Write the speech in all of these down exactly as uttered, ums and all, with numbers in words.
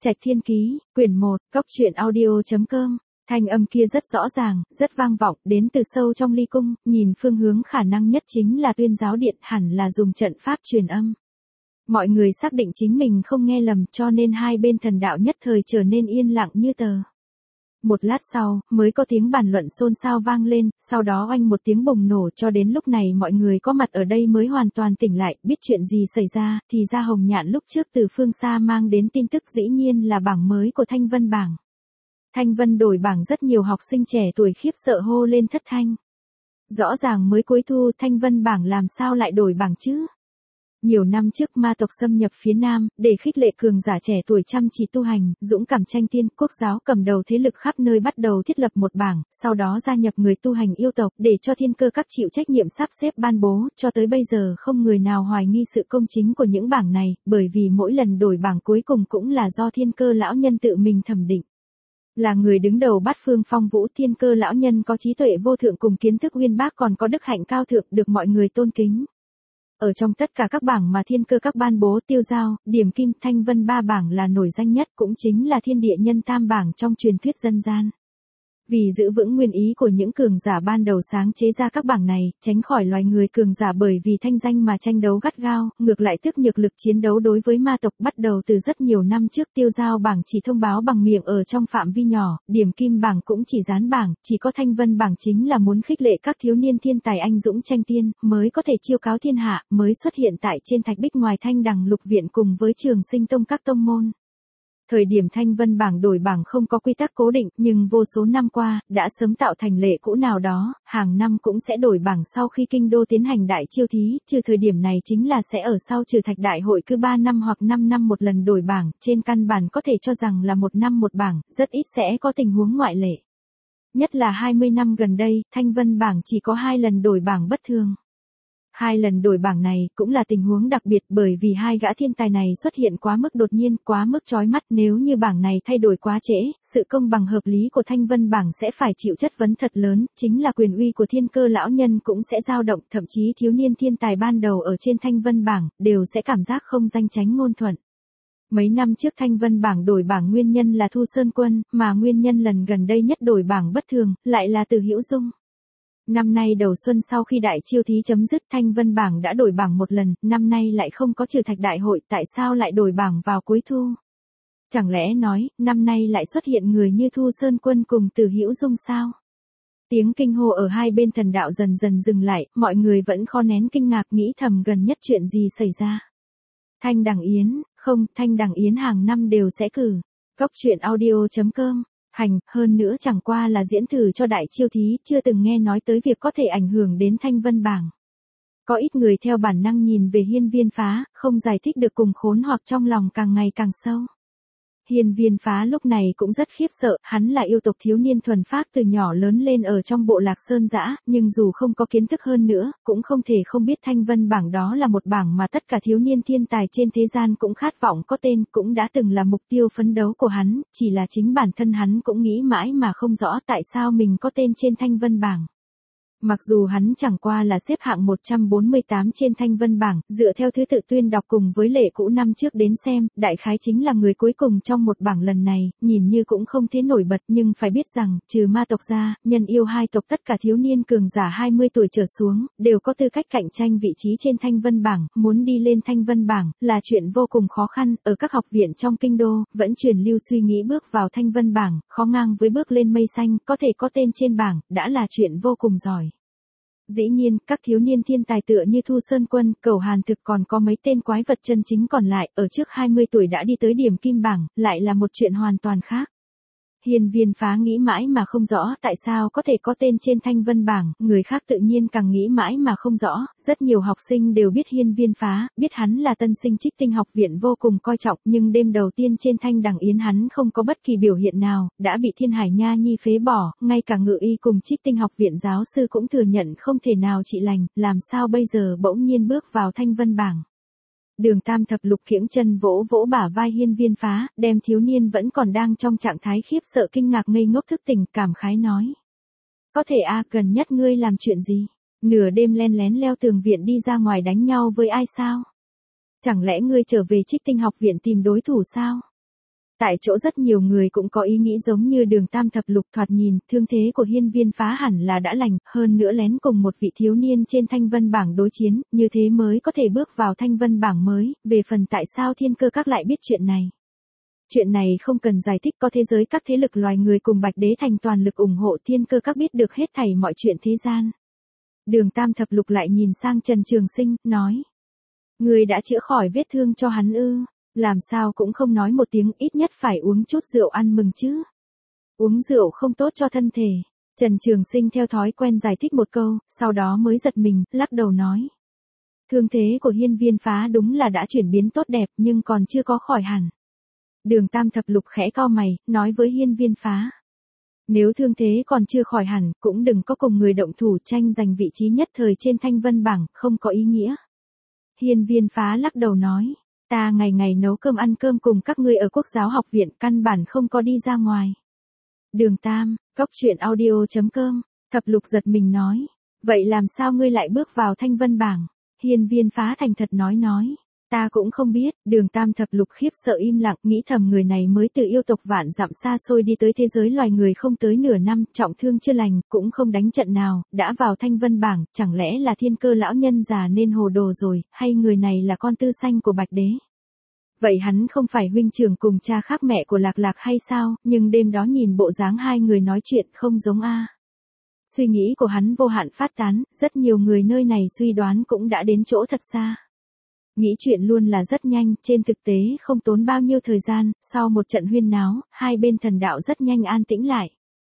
Trạch Thiên Ký, quyển một, cốc truyện audio chấm com. Thanh âm kia rất rõ ràng, rất vang vọng, đến từ sâu trong ly cung, nhìn phương hướng khả năng nhất chính là Tuyên Giáo Điện, hẳn là dùng trận pháp truyền âm. Mọi người xác định chính mình không nghe lầm, cho nên hai bên thần đạo nhất thời trở nên yên lặng như tờ. Một lát sau, mới có tiếng bàn luận xôn xao vang lên, sau đó oanh một tiếng bùng nổ, cho đến lúc này mọi người có mặt ở đây mới hoàn toàn tỉnh lại, biết chuyện gì xảy ra, thì ra Hồng Nhạn lúc trước từ phương xa mang đến tin tức dĩ nhiên là bảng mới của Thanh Vân bảng. Thanh Vân đổi bảng, rất nhiều học sinh trẻ tuổi khiếp sợ hô lên thất thanh. Rõ ràng mới cuối thu Thanh Vân bảng làm sao lại đổi bảng chứ? Nhiều năm trước ma tộc xâm nhập phía Nam, để khích lệ cường giả trẻ tuổi chăm chỉ tu hành, dũng cảm tranh tiên, quốc giáo cầm đầu thế lực khắp nơi bắt đầu thiết lập một bảng, sau đó gia nhập người tu hành yêu tộc, để cho thiên cơ các chịu trách nhiệm sắp xếp ban bố, cho tới bây giờ không người nào hoài nghi sự công chính của những bảng này, bởi vì mỗi lần đổi bảng cuối cùng cũng là do thiên cơ lão nhân tự mình thẩm định. Là người đứng đầu bát phương phong vũ, thiên cơ lão nhân có trí tuệ vô thượng cùng kiến thức uyên bác, còn có đức hạnh cao thượng, được mọi người tôn kính. Ở trong tất cả các bảng mà thiên cơ các ban bố, Tiêu Giao, Điểm Kim, Thanh Vân ba bảng là nổi danh nhất, cũng chính là thiên địa nhân tam bảng trong truyền thuyết dân gian. Vì giữ vững nguyên ý của những cường giả ban đầu sáng chế ra các bảng này, tránh khỏi loài người cường giả bởi vì thanh danh mà tranh đấu gắt gao, ngược lại tức nhược lực chiến đấu đối với ma tộc. Bắt đầu từ rất nhiều năm trước, Tiêu Giao bảng chỉ thông báo bằng miệng ở trong phạm vi nhỏ, Điểm Kim bảng cũng chỉ dán bảng, chỉ có Thanh Vân bảng chính là muốn khích lệ các thiếu niên thiên tài anh dũng tranh tiên, mới có thể chiêu cáo thiên hạ, mới xuất hiện tại trên thạch bích ngoài Thanh Đằng Lục Viện cùng với Trường Sinh Tông các tông môn. Thời điểm Thanh Vân bảng đổi bảng không có quy tắc cố định, nhưng vô số năm qua, đã sớm tạo thành lệ cũ nào đó, hàng năm cũng sẽ đổi bảng sau khi kinh đô tiến hành đại chiêu thí, trừ thời điểm này chính là sẽ ở sau trừ thạch đại hội cứ ba năm hoặc năm năm một lần đổi bảng, trên căn bản có thể cho rằng là một năm một bảng, rất ít sẽ có tình huống ngoại lệ. Nhất là hai mươi năm gần đây, Thanh Vân bảng chỉ có hai lần đổi bảng bất thường. Hai lần đổi bảng này cũng là tình huống đặc biệt, bởi vì hai gã thiên tài này xuất hiện quá mức đột nhiên, quá mức chói mắt, nếu như bảng này thay đổi quá trễ, sự công bằng hợp lý của Thanh Vân bảng sẽ phải chịu chất vấn thật lớn, chính là quyền uy của thiên cơ lão nhân cũng sẽ dao động, thậm chí thiếu niên thiên tài ban đầu ở trên Thanh Vân bảng, đều sẽ cảm giác không danh chánh ngôn thuận. Mấy năm trước Thanh Vân bảng đổi bảng nguyên nhân là Thu Sơn Quân, mà nguyên nhân lần gần đây nhất đổi bảng bất thường, lại là Từ Hữu Dung. Năm nay đầu xuân sau khi đại chiêu thí chấm dứt, Thanh Vân bảng đã đổi bảng một lần, năm nay lại không có trừ thạch đại hội, tại sao lại đổi bảng vào cuối thu? Chẳng lẽ nói, năm nay lại xuất hiện người như Thu Sơn Quân cùng Từ Hữu Dung sao? Tiếng kinh hô ở hai bên thần đạo dần dần dừng lại, mọi người vẫn khó nén kinh ngạc, nghĩ thầm gần nhất chuyện gì xảy ra. Thanh Đằng Yến, không, Thanh Đằng Yến hàng năm đều sẽ cử. Cốc truyện audio chấm com. Hành, hơn nữa chẳng qua là diễn thử cho đại chiêu thí, chưa từng nghe nói tới việc có thể ảnh hưởng đến Thanh Vân bảng. Có ít người theo bản năng nhìn về Hiên Viên Phá, không giải thích được cùng khốn hoặc trong lòng càng ngày càng sâu. Hiên Viên Phá lúc này cũng rất khiếp sợ, hắn là yêu tộc thiếu niên thuần phác từ nhỏ lớn lên ở trong bộ lạc sơn dã, nhưng dù không có kiến thức hơn nữa, cũng không thể không biết Thanh Vân bảng đó là một bảng mà tất cả thiếu niên thiên tài trên thế gian cũng khát vọng có tên, cũng đã từng là mục tiêu phấn đấu của hắn, chỉ là chính bản thân hắn cũng nghĩ mãi mà không rõ tại sao mình có tên trên Thanh Vân bảng. Mặc dù hắn chẳng qua là xếp hạng một trăm bốn mươi tám trên Thanh Vân bảng, dựa theo thứ tự tuyên đọc cùng với lệ cũ năm trước đến xem, đại khái chính là người cuối cùng trong một bảng lần này, nhìn như cũng không thế nổi bật, nhưng phải biết rằng, trừ ma tộc ra, nhân yêu hai tộc tất cả thiếu niên cường giả hai mươi tuổi trở xuống, đều có tư cách cạnh tranh vị trí trên Thanh Vân bảng, muốn đi lên Thanh Vân bảng, là chuyện vô cùng khó khăn, ở các học viện trong kinh đô, vẫn truyền lưu suy nghĩ bước vào Thanh Vân bảng, khó ngang với bước lên mây xanh, có thể có tên trên bảng, đã là chuyện vô cùng giỏi. Dĩ nhiên, các thiếu niên thiên tài tựa như Thu Sơn Quân, Cẩu Hàn Thực còn có mấy tên quái vật chân chính còn lại, ở trước hai mươi tuổi đã đi tới Điểm Kim bảng, lại là một chuyện hoàn toàn khác. Hiên Viên Phá nghĩ mãi mà không rõ tại sao có thể có tên trên Thanh Vân bảng, người khác tự nhiên càng nghĩ mãi mà không rõ, rất nhiều học sinh đều biết Hiên Viên Phá, biết hắn là tân sinh Trích Tinh học viện vô cùng coi trọng, nhưng đêm đầu tiên trên Thanh Đằng Yến hắn không có bất kỳ biểu hiện nào, đã bị Thiên Hải Nha Nhi phế bỏ, ngay cả Ngự Y cùng Trích Tinh học viện giáo sư cũng thừa nhận không thể nào trị lành, làm sao bây giờ bỗng nhiên bước vào Thanh Vân bảng. Đường Tam Thập Lục kiễng chân vỗ vỗ bả vai Hiên Viên Phá, đem thiếu niên vẫn còn đang trong trạng thái khiếp sợ kinh ngạc ngây ngốc thức tỉnh, cảm khái nói. Có thể a, gần nhất ngươi làm chuyện gì? Nửa đêm len lén leo tường viện đi ra ngoài đánh nhau với ai sao? Chẳng lẽ ngươi trở về Trích Tinh học viện tìm đối thủ sao? Tại chỗ rất nhiều người cũng có ý nghĩ giống như Đường Tam Thập Lục, thoạt nhìn, thương thế của Hiên Viên Phá hẳn là đã lành, hơn nữa lén cùng một vị thiếu niên trên thanh vân bảng đối chiến, như thế mới có thể bước vào thanh vân bảng mới, về phần tại sao Thiên Cơ Các lại biết chuyện này. Chuyện này không cần giải thích, có thế giới các thế lực loài người cùng Bạch Đế Thành toàn lực ủng hộ, Thiên Cơ Các biết được hết thảy mọi chuyện thế gian. Đường Tam Thập Lục lại nhìn sang Trần Trường Sinh, nói. Người đã chữa khỏi vết thương cho hắn ư, làm sao cũng không nói một tiếng, ít nhất phải uống chút rượu ăn mừng chứ. Uống rượu không tốt cho thân thể. Trần Trường Sinh theo thói quen giải thích một câu, sau đó mới giật mình, lắc đầu nói. Thương thế của Hiên Viên Phá đúng là đã chuyển biến tốt đẹp nhưng còn chưa có khỏi hẳn. Đường Tam Thập Lục khẽ cau mày, nói với Hiên Viên Phá. Nếu thương thế còn chưa khỏi hẳn, cũng đừng có cùng người động thủ tranh giành vị trí nhất thời trên thanh vân bảng, không có ý nghĩa. Hiên Viên Phá lắc đầu nói, ta ngày ngày nấu cơm ăn cơm cùng các ngươi ở Quốc giáo học viện, căn bản không có đi ra ngoài. Đường Tam, Cốc Truyện Audio chấm com, Thập Lục giật mình nói, vậy làm sao ngươi lại bước vào thanh vân bảng? Hiên Viên Phá thành thật nói nói, ta cũng không biết. Đường Tam Thập Lục khiếp sợ im lặng, nghĩ thầm người này mới từ yêu tộc vạn dặm xa xôi đi tới thế giới loài người không tới nửa năm, trọng thương chưa lành, cũng không đánh trận nào, đã vào thanh vân bảng, chẳng lẽ là Thiên Cơ lão nhân già nên hồ đồ rồi, hay người này là con tư sanh của Bạch Đế? Vậy hắn không phải huynh trưởng cùng cha khác mẹ của Lạc Lạc hay sao? Nhưng đêm đó nhìn bộ dáng hai người nói chuyện không giống a. Suy nghĩ của hắn vô hạn phát tán, rất nhiều người nơi này suy đoán cũng đã đến chỗ thật xa. Nghĩ chuyện luôn là rất nhanh, trên thực tế không tốn bao nhiêu thời gian, sau một trận huyên náo, hai bên thần đạo rất nhanh an tĩnh lại.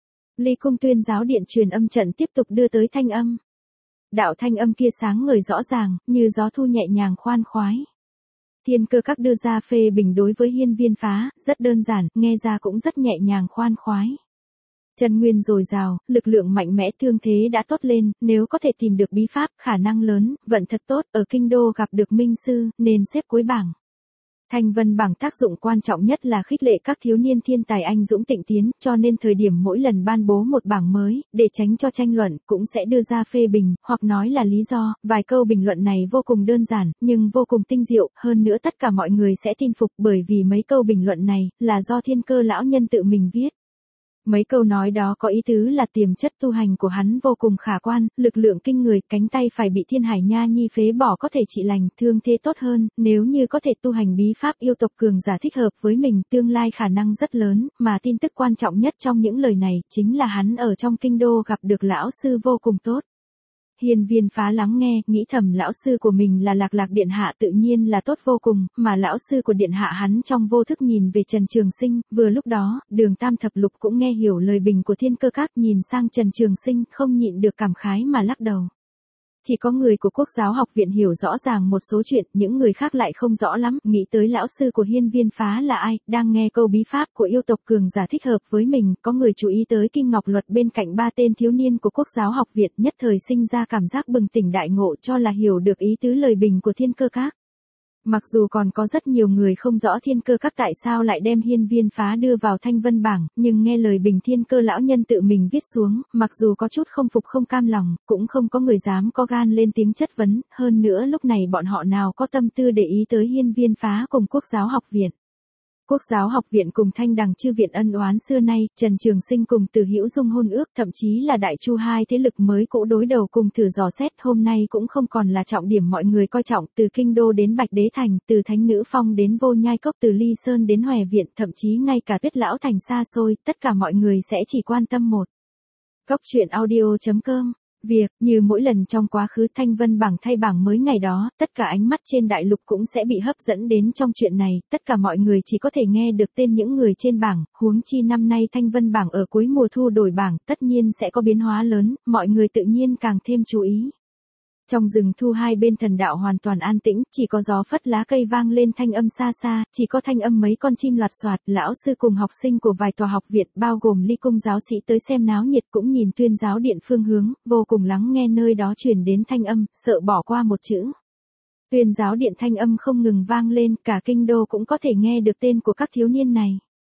Ly Cung Tuyên giáo điện truyền âm trận tiếp tục đưa tới thanh âm. Đạo thanh âm kia sáng ngời rõ ràng, như gió thu nhẹ nhàng khoan khoái. Thiên Cơ Các đưa ra phê bình đối với Hiên Viên Phá, rất đơn giản, nghe ra cũng rất nhẹ nhàng khoan khoái. Chân nguyên dồi dào, lực lượng mạnh mẽ, thương thế đã tốt lên, nếu có thể tìm được bí pháp, khả năng lớn, vận thật tốt, ở kinh đô gặp được minh sư, nên xếp cuối bảng. Thanh vân bảng tác dụng quan trọng nhất là khích lệ các thiếu niên thiên tài anh dũng tịnh tiến, cho nên thời điểm mỗi lần ban bố một bảng mới, để tránh cho tranh luận, cũng sẽ đưa ra phê bình, hoặc nói là lý do. Vài câu bình luận này vô cùng đơn giản, nhưng vô cùng tinh diệu, hơn nữa tất cả mọi người sẽ tin phục, bởi vì mấy câu bình luận này, là do Thiên Cơ lão nhân tự mình viết. Mấy câu nói đó có ý tứ là tiềm chất tu hành của hắn vô cùng khả quan, lực lượng kinh người, cánh tay phải bị Thiên Hải Nha Nhi phế bỏ có thể trị lành, thương thế tốt hơn, nếu như có thể tu hành bí pháp yêu tộc cường giả thích hợp với mình, tương lai khả năng rất lớn, mà tin tức quan trọng nhất trong những lời này, chính là hắn ở trong kinh đô gặp được lão sư vô cùng tốt. Hiên Viên Phá lắng nghe, nghĩ thầm lão sư của mình là Lạc Lạc điện hạ tự nhiên là tốt vô cùng, mà lão sư của điện hạ hắn trong vô thức nhìn về Trần Trường Sinh, vừa lúc đó, Đường Tam Thập Lục cũng nghe hiểu lời bình của Thiên Cơ Các, nhìn sang Trần Trường Sinh, không nhịn được cảm khái mà lắc đầu. Chỉ có người của Quốc giáo học viện hiểu rõ ràng một số chuyện, những người khác lại không rõ lắm, nghĩ tới lão sư của Hiên Viên Phá là ai, đang nghe câu bí pháp của yêu tộc cường giả thích hợp với mình, có người chú ý tới Kim Ngọc Luật bên cạnh ba tên thiếu niên của Quốc giáo học viện, nhất thời sinh ra cảm giác bừng tỉnh đại ngộ, cho là hiểu được ý tứ lời bình của Thiên Cơ Các. Mặc dù còn có rất nhiều người không rõ Thiên Cơ Các tại sao lại đem Hiên Viên Phá đưa vào thanh vân bảng, nhưng nghe lời bình Thiên Cơ lão nhân tự mình viết xuống, mặc dù có chút không phục không cam lòng, cũng không có người dám có gan lên tiếng chất vấn, hơn nữa lúc này bọn họ nào có tâm tư để ý tới Hiên Viên Phá cùng Quốc giáo học viện. Quốc giáo học viện cùng Thanh Đằng chư viện ân oán xưa nay, Trần Trường Sinh cùng Từ Hữu Dung hôn ước, thậm chí là Đại Chu hai thế lực mới cũ đối đầu cùng thử dò xét, hôm nay cũng không còn là trọng điểm mọi người coi trọng, từ kinh đô đến Bạch Đế Thành, từ Thánh Nữ Phong đến Vô Nhai Cốc, từ Ly Sơn đến Hòe Viện, thậm chí ngay cả Tuyết Lão Thành xa xôi, tất cả mọi người sẽ chỉ quan tâm một. Cốc Truyện Audio chấm com. Việc, như mỗi lần trong quá khứ thanh vân bảng thay bảng mới ngày đó, tất cả ánh mắt trên đại lục cũng sẽ bị hấp dẫn đến trong chuyện này, tất cả mọi người chỉ có thể nghe được tên những người trên bảng, huống chi năm nay thanh vân bảng ở cuối mùa thu đổi bảng, tất nhiên sẽ có biến hóa lớn, mọi người tự nhiên càng thêm chú ý. Trong rừng thu hai bên thần đạo hoàn toàn an tĩnh, chỉ có gió phất lá cây vang lên thanh âm xa xa, chỉ có thanh âm mấy con chim loạt xoạt, lão sư cùng học sinh của vài tòa học viện, bao gồm Ly Cung giáo sĩ tới xem náo nhiệt cũng nhìn Tuyên giáo điện phương hướng, vô cùng lắng nghe nơi đó truyền đến thanh âm, sợ bỏ qua một chữ. Tuyên giáo điện thanh âm không ngừng vang lên, cả kinh đô cũng có thể nghe được tên của các thiếu niên này.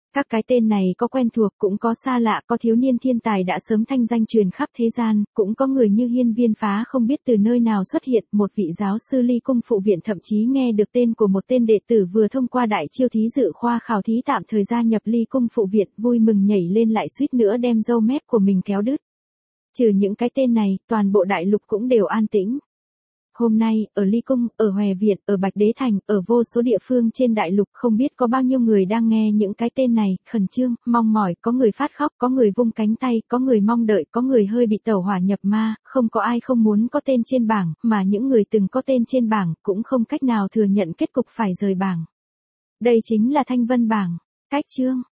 Các cái tên này có quen thuộc cũng có xa lạ, có thiếu niên thiên tài đã sớm thanh danh truyền khắp thế gian, cũng có người như Hiên Viên Phá không biết từ nơi nào xuất hiện, một vị giáo sư Ly Cung phụ viện thậm chí nghe được tên của một tên đệ tử vừa thông qua đại chiêu thí dự khoa khảo thí tạm thời gia nhập Ly Cung phụ viện, vui mừng nhảy lên lại suýt nữa đem râu mép của mình kéo đứt. Trừ những cái tên này, toàn bộ đại lục cũng đều an tĩnh. Hôm nay, ở Ly Cung, ở Hòe Viện, ở Bạch Đế Thành, ở vô số địa phương trên đại lục không biết có bao nhiêu người đang nghe những cái tên này, khẩn trương, mong mỏi, có người phát khóc, có người vung cánh tay, có người mong đợi, có người hơi bị tẩu hỏa nhập ma, không có ai không muốn có tên trên bảng, mà những người từng có tên trên bảng, cũng không cách nào thừa nhận kết cục phải rời bảng. Đây chính là Thanh Vân bảng. Cách chương